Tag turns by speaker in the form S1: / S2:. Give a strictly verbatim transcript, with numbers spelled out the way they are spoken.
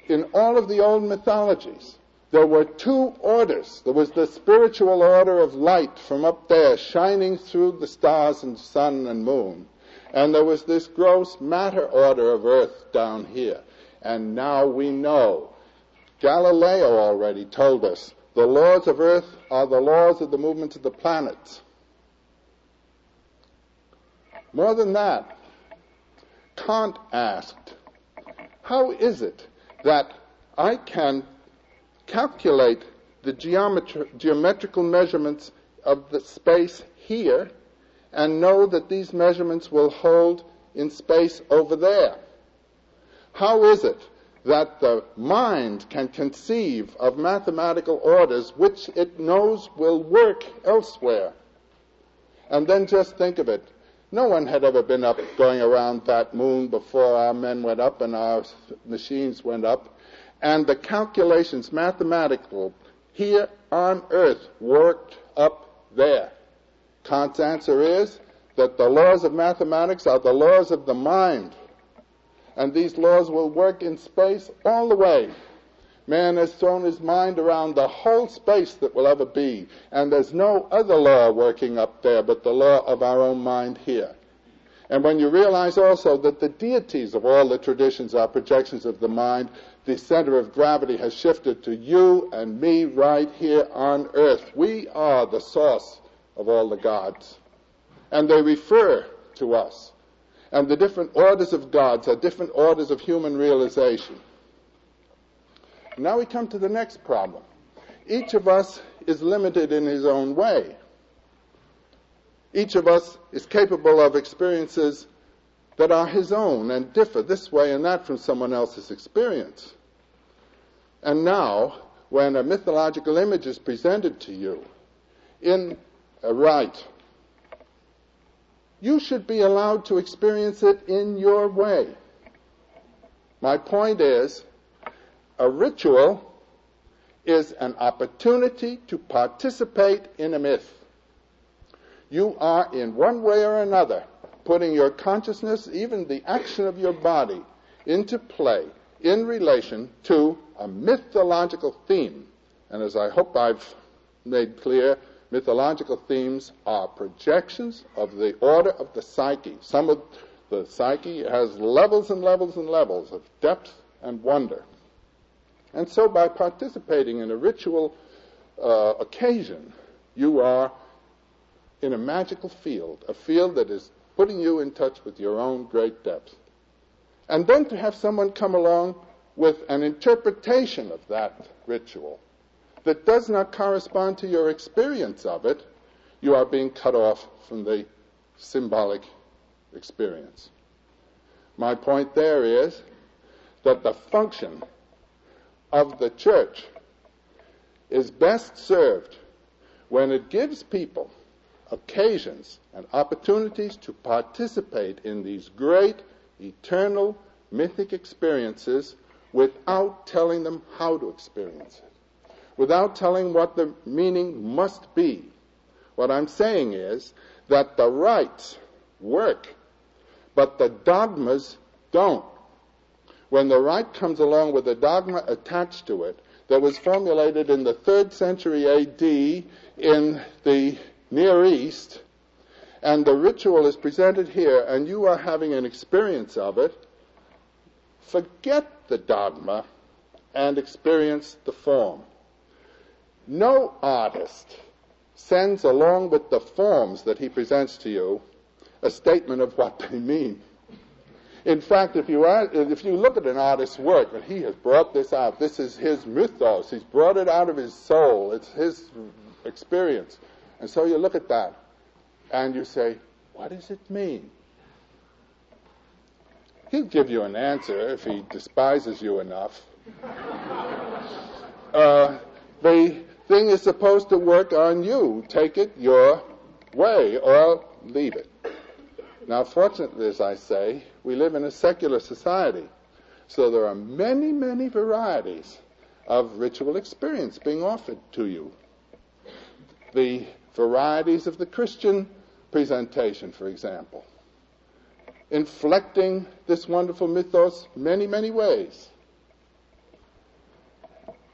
S1: in all of the old mythologies, there were two orders. There was the spiritual order of light from up there shining through the stars and sun and moon. And there was this gross matter order of earth down here. And now we know. Galileo already told us the laws of earth are the laws of the movement of the planets. More than that, Kant asked, how is it that I can calculate the geometri- geometrical measurements of the space here and know that these measurements will hold in space over there? How is it that the mind can conceive of mathematical orders which it knows will work elsewhere? And then just think of it. No one had ever been up going around that moon before our men went up and our machines went up. And the calculations, mathematical, here on Earth worked up there. Kant's answer is that the laws of mathematics are the laws of the mind. And these laws will work in space all the way. Man has thrown his mind around the whole space that will ever be. And there's no other law working up there but the law of our own mind here. And when you realize also that the deities of all the traditions are projections of the mind, the center of gravity has shifted to you and me right here on Earth. We are the source of all the gods. And they refer to us. And the different orders of gods are different orders of human realization. Now we come to the next problem. Each of us is limited in his own way. Each of us is capable of experiences that are his own and differ this way and that from someone else's experience. And now, when a mythological image is presented to you in a rite, you should be allowed to experience it in your way. My point is, a ritual is an opportunity to participate in a myth. You are, in one way or another, putting your consciousness, even the action of your body, into play in relation to a mythological theme. And as I hope I've made clear, mythological themes are projections of the order of the psyche. Some of the psyche has levels and levels and levels of depth and wonder. And so by participating in a ritual uh, occasion, you are in a magical field, a field that is putting you in touch with your own great depth. And then to have someone come along with an interpretation of that ritual that does not correspond to your experience of it, you are being cut off from the symbolic experience. My point there is that the function of the church is best served when it gives people occasions and opportunities to participate in these great, eternal, mythic experiences without telling them how to experience it, without telling what the meaning must be. What I'm saying is that the rites work, but the dogmas don't. When the rite comes along with a dogma attached to it that was formulated in the third century A D in the Near East, and the ritual is presented here, and you are having an experience of it, forget the dogma and experience the form. No artist sends along with the forms that he presents to you a statement of what they mean. In fact, if you are, if you look at an artist's work, and he has brought this out, this is his mythos, he's brought it out of his soul, it's his experience. And so you look at that, and you say, what does it mean? He'll give you an answer if he despises you enough. uh, the thing is supposed to work on you. Take it your way or leave it. Now, fortunately, as I say, we live in a secular society, so there are many, many varieties of ritual experience being offered to you. The varieties of the Christian presentation, for example, inflecting this wonderful mythos many, many ways.